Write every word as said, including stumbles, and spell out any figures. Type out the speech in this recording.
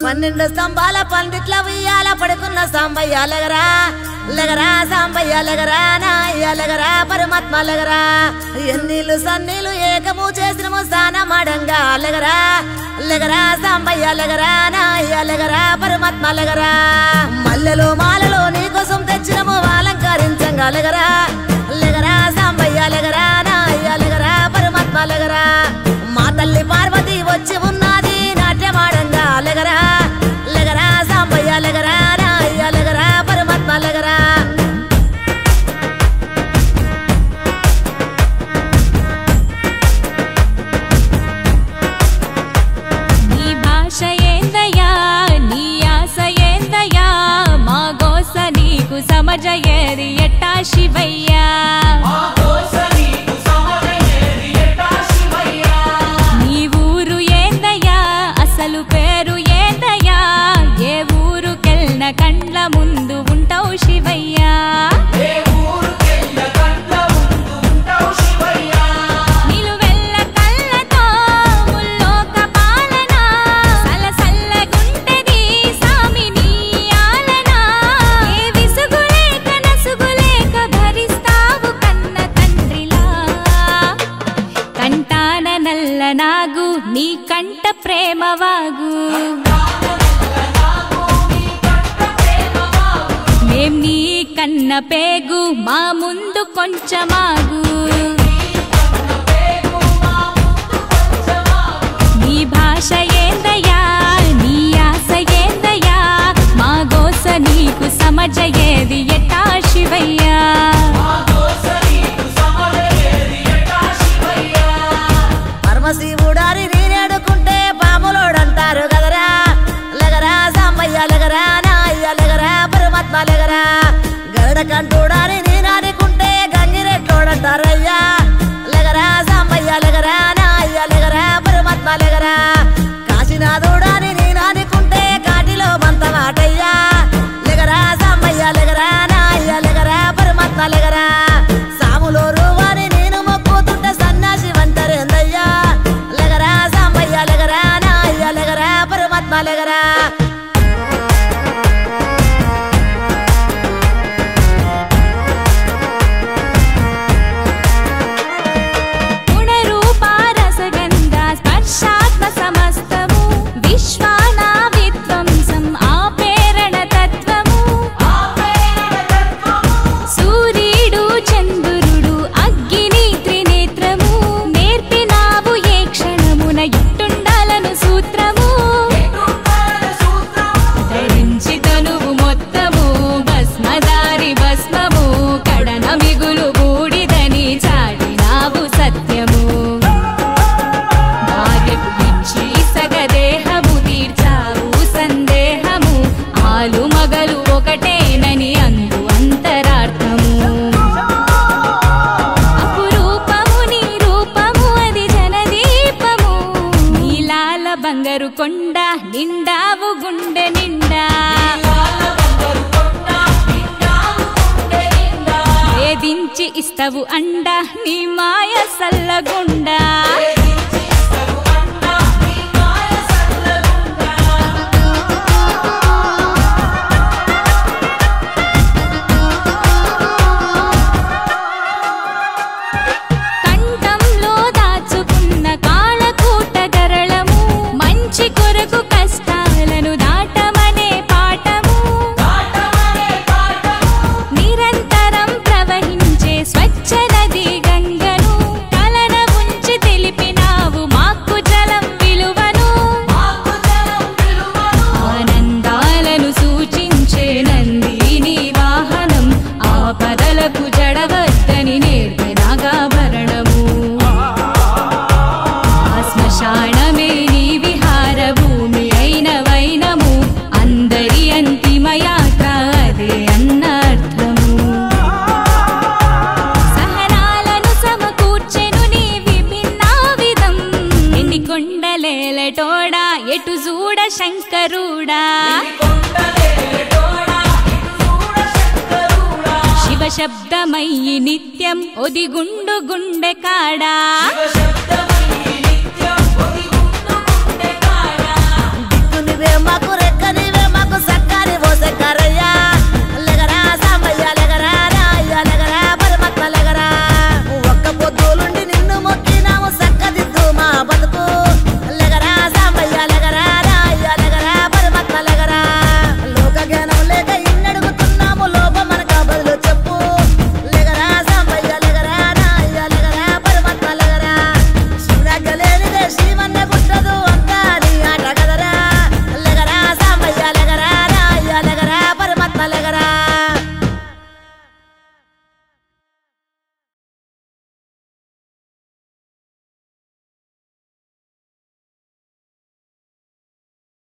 పన్నెండు స్తంభాల పందిట్ల ఉయ్యాల పడుకున్న సాంబయ్య లగరా లగరా సాంబయ్య లగరా నాయ్య లగరా పరమాత్మ లగరా ఎన్నీళ్ళు సన్నీళ్ళు ఏకము చేసినము స్నానమాడంగా లగరా లగరా సాంబయ్య లగరా నాయ్య లగరా పరమాత్మ లగరా మల్లెలు మాలలు నీకోసం తెచ్చినము అలంకరించంగా లగరా లగరా సాంబయ్య లగరా నాయ్య లగరా పరమాత్మ లగరా మా తల్లి పార్వతి వచ్చి ఉన్నది నాట్యమాడంగా లగరా లగరా సాంబయ్య లగరా నాయ్య లగరా పరమాత్మ లగరా నీ భాష ఏందయ్యా నీ ఆశ ఏందయ్యా మా గోస నీకు సమజయేది ఎట్టా శివయ్యా నీ ఊరు ఏందయ్యా అసలు పేరు ఏందయ్యా ఏ ఊరుకెళ్ళిన కండ్ల ముందు ఉంటావు శివయ్యా నిలువెల్ల కళ్ళతో ముల్లోక పాలన సలసల్లగుంటది సామి నీ ఆలన ఏ విసుగులేక నసుగులేక భరిస్తావు కన్న తండ్రిలా కంటాన నల్ల నాగు నీ కంట ప్రేమ వాగు మేం నీ కన్న పేగు మా ముందు కొంచెమాగు నీ భాష ఏందయ్యా నీ ఆశ ఏందయ్యా మా గోస నీకు సమజయేది ఎట్టా శివయ్యా పరమశివుడారి నీరేడుకుంటే పాములోడంటారు గదరా లగరా సాంబయ్య లగరా నాయ్య లగరా పరమాత్మ లగరా గరుడ కంటూడారి నీనాడుకుంటే గంగిరెట్లోడంటారయ్యా లగరా సాంబయ్య లగరా నాయ్య లగరా పరమాత్మ లగరా కాశీనాథుడాని నీనాడుకుంటే కాటిలో మంతమాటయ్యా లగరా సాంబయ్య లగరా నాయ్య లగరా పరమాత్మ లగరా సాములో రూవాని నేను మొక్కుతుంటే సన్నాసి వంటరేందయ్యా లగరా సాంబయ్య లగరా నాయ్య లగరా పరమాత్మ లగరా గుణరూపారసగంధ స్పర్శాత్మ సమస్తము విశ్వానా విధ్వంసం ఆపేరణ తత్వము సూర్యుడు చంద్రుడు అగ్ని త్రినేత్రము నేర్పినావు ఏ క్షణమున ఇట్టుండాలను సూత్రము ధరించి తనువు మొత్తము భస్మదారి భస్మము కడన మిగులు బూడిదని చాటినావు సత్యము భార్యకు ఇచ్చి సగదేహము తీర్చావు సందేహము ఆలు మగలు ఒకటేనని అందు అంతరార్థము అపురూపము నీ రూపము అది జనదీపము నీలాల బంగారు కొండ నిండావు గుండె నిండా వేధించి ఇస్తవు అండ నీ మాయ సల్లగుండా కంఠంలో దాచుకున్న కాళకూట గరళము మంచి కొరకు కష్టాలను దాటమనే పాఠము నిరంతరం ప్రవహించే స్వచ్ఛ నది గంగను కలన ఉంచి తెలిపినావు మాకు జలం విలువను ఆనందాలను సూచించే నందిని వాహనం ఆపదలకు జడవద్దని నేర్పే నాగాభరణము ఆ శ్మశానమే నీ విహార భూమి అయిన వైనము అందరి అంతిమ యాత్ర అదే అన్నర్థము సహనాలను సమకూర్చెను నీ విభిన్నా విధం ఎన్ని కొండలేలటోడా ఎటు చూడ శంకరుడా శివ శబ్దమయ్యి నిత్యం ఒదిగుండు గుండె కాడా దిక్కు నువ్వే